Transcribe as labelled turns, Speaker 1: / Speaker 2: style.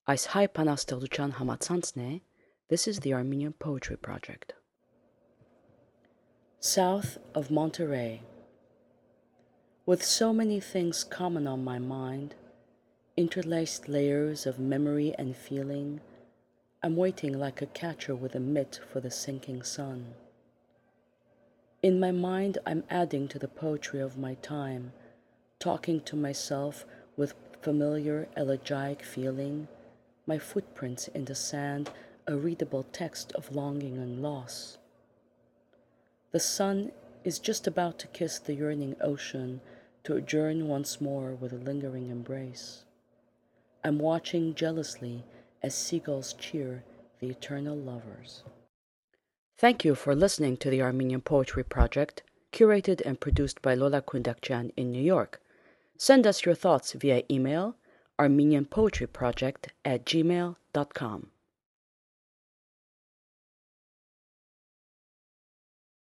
Speaker 1: Այս հայ բանաստեղծության համացանցն է. This is the Armenian Poetry Project. South of Monterey. With so many things common on my mind, interlaced layers of memory and feeling, I'm waiting like a catcher with a mitt for the sinking sun. In my mind, I'm adding to the poetry of my time, talking to myself with familiar elegiac feeling, my footprints in the sand, a readable text of longing and loss. The sun is just about to kiss the yearning ocean to adjourn once more with a lingering embrace. I'm watching jealously as seagulls cheer the eternal lovers. Thank you for listening to the Armenian Poetry Project, curated and produced by Lola Kundakjian in New York. Send us your thoughts via email, armenianpoetryproject@gmail.com.